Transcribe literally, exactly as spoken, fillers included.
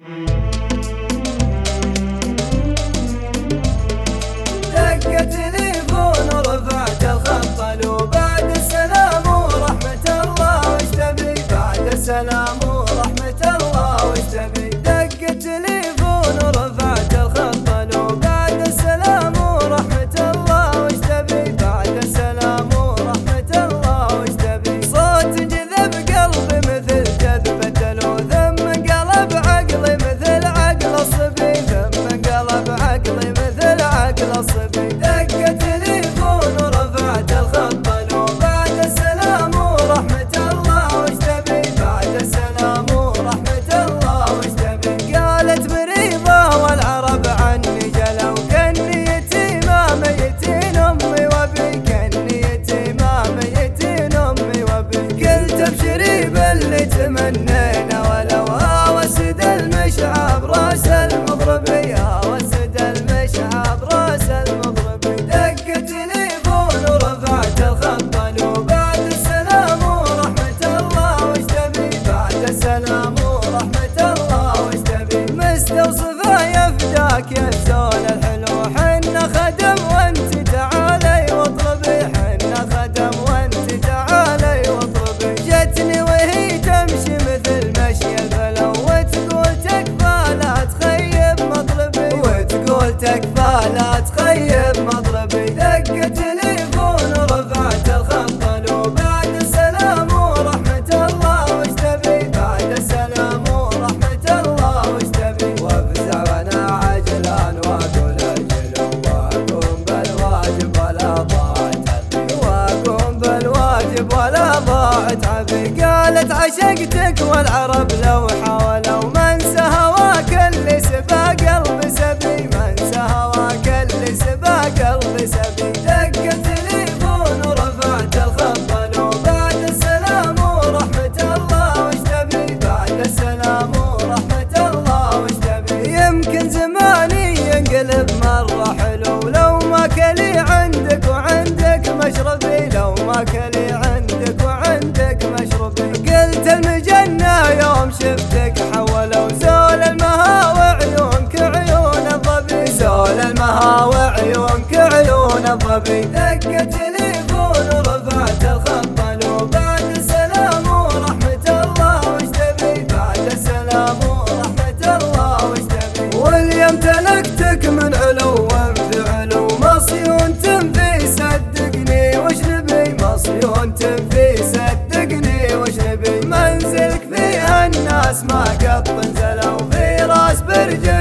دق تليفون ورفعت الخط، الو بعد السلام ورحمة الله وش تبي؟ بعد السلام ورحمة الله وش تبي؟ دق تليفون ورفعت الخط، الو بعد السلام ورحمة الله وش تبي؟ بعد السلام ورحمة الله وش تبي؟ صوت جذب قلبي مثل جذبة الو، ثم قلب عقلي مثل عقل الصبي، ثم قلب عقلي مثل عقل الصبي. دق تليفون ورفعت الخط، الو بعد السلام ورحمة الله وش تبي؟ بعد السلام ورحمة الله وش تبي؟ قالت مريضة والعرب عني جلوا، كني يتيمة ميتين أمي وأبي، كني يتيمة ميتين أمي وأبي. قلت ابشري باللي تمنينا ولو وسد المشعب راس المضربي، وسد المشعب راس المضربي. دق تليفون ورفعت الخط، الو بعد السلام ورحمة الله وش تبي؟ بعد السلام ورحمة الله وش تبي؟ مستوصفة يفداك يا الزول الحلو، حنا خدم وانت تعالي واطلبي، حنا خدم وانت تعالي واطلبي. جتني وهي تمشي مثل مشي الفلو، وتقول تكفى لا تخيب مطلبي، وتقول تكفى لا تخيب مطلبي. دق تليفون ورفعت الخط، الو بعد السلام ورحمة الله وش تبي؟ بعد السلام ورحمة الله وش تبي؟ وافزع وانا عجلان واقول اجل، واقوم بالواجب ولا ضاعت عبي، واقوم بالواجب ولا ضاعت عبي. قالت عشقتك والعرب لو حاولوا، ما انسى هواك اللي سبا قلبي سبي، ما انسى هواك اللي سبا قلبي سبي. دق تليفون ورفعت الخط، الو بعد السلام ورحمة الله وش تبي؟ بعد السلام ورحمة الله وش تبي؟ يمكن زماني ينقلب مرة حلو، لو ما كلي عندك وعندك مشربي، لو ما كلي عندك وعندك مشربي. قلت المجنة يوم شفتك حولوا، زول المهاوى عيونك عيون الظبي، زول المهاوى عيونك عيون الظبي. دق تليفون ورفعت الخط، الو بعد السلام ورحمة الله وش تبي؟ بعد السلام ورحمة الله وش تبي؟ واليوم تلقتك من علو في علو، مصيون تنفي صدقني وش نبي، مصيون تنفي صدقني وش نبي. منزلك فيها الناس ما قط نزلوا، في راس برج